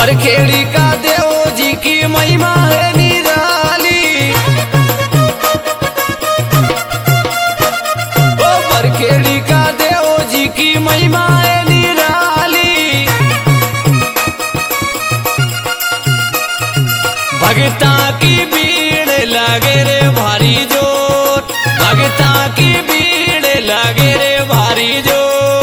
बरखेड़ी का देव जी की महिमा है निराली। ओ बरखेड़ी का देव जी की महिमा है निराली। भगता की भीड़ लगे रे भारी जोर, भगता की भीड़ लगे रे भारी जोर।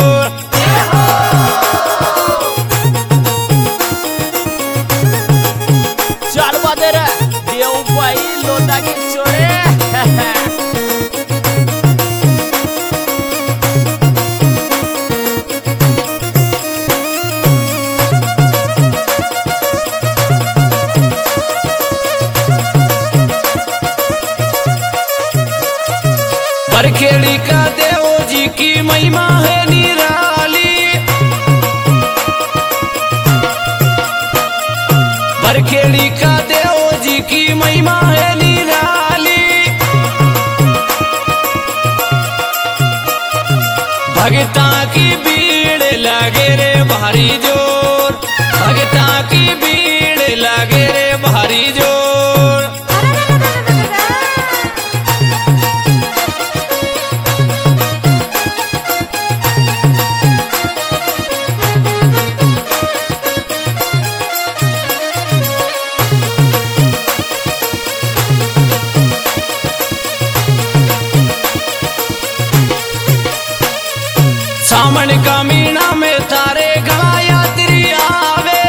बरखेड़ी का देव जी की महिमा है निराली। बरखेड़ी का देव जी की महिमा है निराली। भगता की भीड़ लगे रे भारी जोर, भगता की भीड़ लगे रे भारी जोर। सावन का महीना में तारे घना यात्री आवे।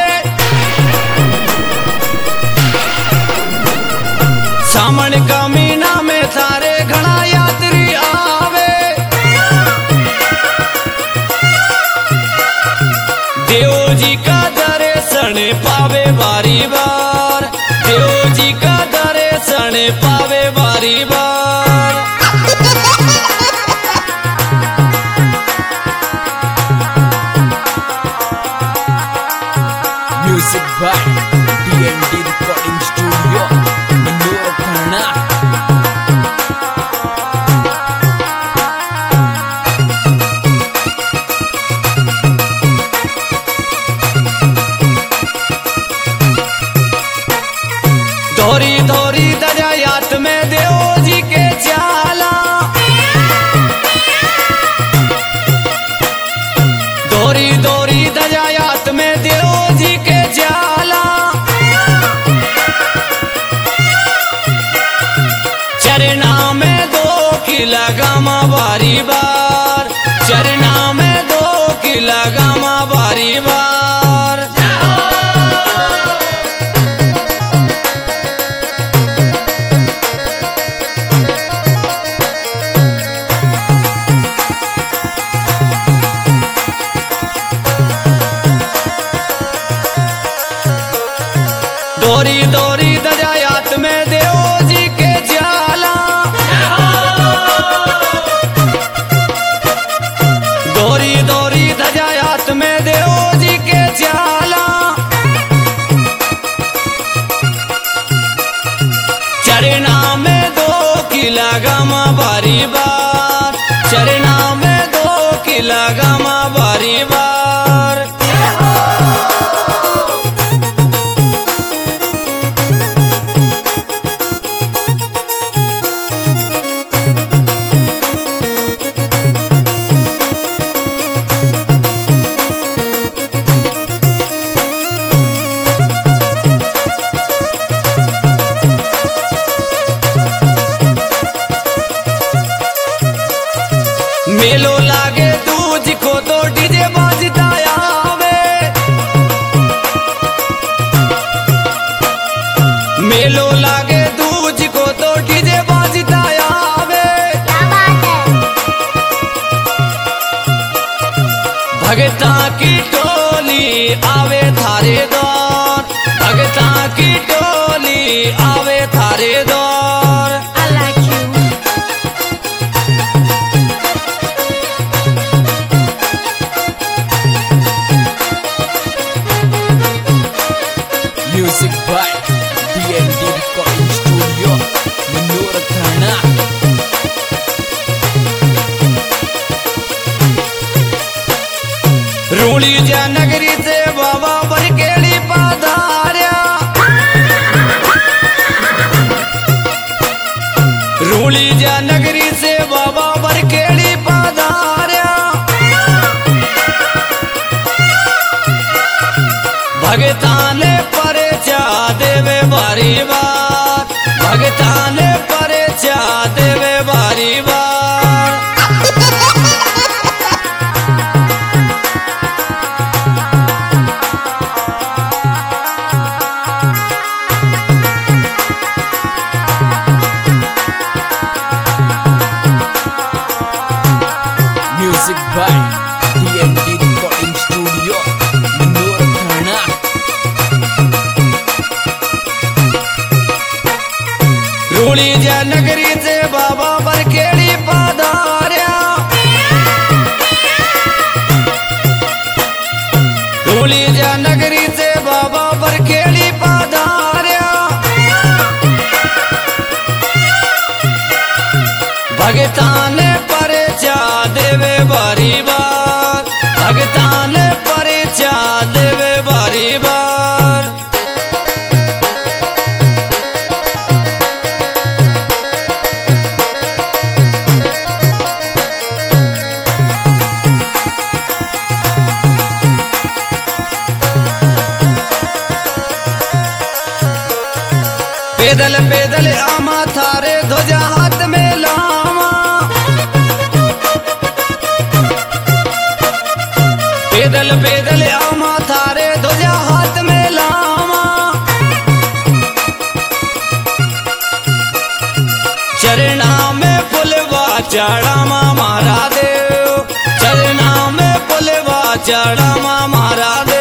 सावन का महीना में तारे घना यात्री आवे। देव जी का दर्शन पावे बारी बार, देव जी का दर्शन पावे बारी बार। Music by DND Recording Studio, Manur Thana। धोरी धोरी दरियात में देव जी के चाला। धोरी धोरी दरियात में देव जी के जाला। चरना में दो की लगामा बारी बार, चरना में दो की लगामा बारी बार। दोरी दोरी दरियात में देव जी के जाला। दोरी दोरी दरियात में देव जी के जाला। चरना में दो की लगामा बारी बार, चरना में दो की लगामा बारी बार। मेलो लागे दूज को तो डीजे बाजता आवे। मेलो लागे दूज को तो डीजे बाजता आवे। भगता की टोली आवे थारे दौर, भगता की टोली आवे थारे दौर। Music by DND Recording Studio, Manur Thana। रूली जा नगरी से बाबा बरखेड़ी पा पधार्या। रूली जा नगरी से बाबा बरखेड़ी पधार्या। भगताने परिचा देवे बारी बार, भगताने परिचा देवे बारी बार। Music by DND Recording Studio, Manur Thana. रूली जा नगरी से बाबा बरखेड़ी पधार्या। रूली जा नगरी से बाबा बरखेड़ी पधार्या। भगताने परिचा देवे बारी बार, भगताने परिचा देवे बारी बार। पैदल पैदल आमा थारे ध्वजा हाथ में लावा। पैदल पैदल आमा थारे ध्वजा हाथ में लावा। चरना में पुलवा चढ़ावा मारा देव, चरना में पुलवा चढ़ावा मारा देव।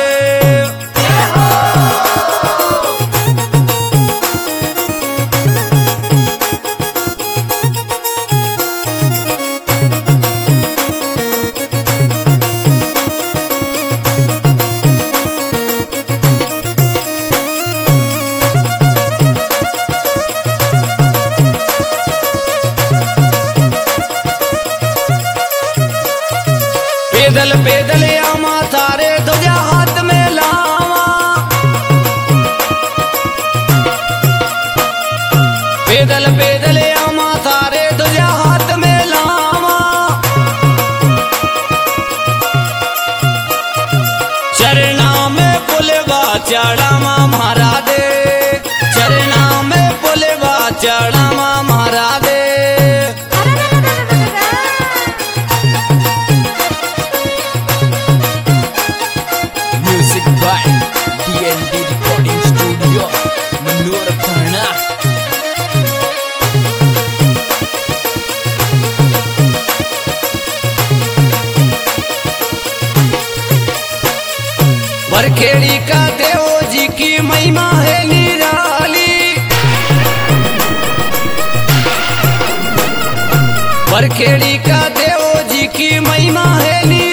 पैदल पैदल आमा थारे ध्वजा हाथ में लावा। पैदल पैदल आमा थारे ध्वजा हाथ में लावा। चरना में पुलवा चढ़ावा मारा दे, चरना में पुलवा चढ़ावा मारा दे। Music by DND Recording Studio, Manur Thana. Barkhedi का देव जी की महिमा है निराली। बरखेड़ी का देव जी की महिमा है निराली।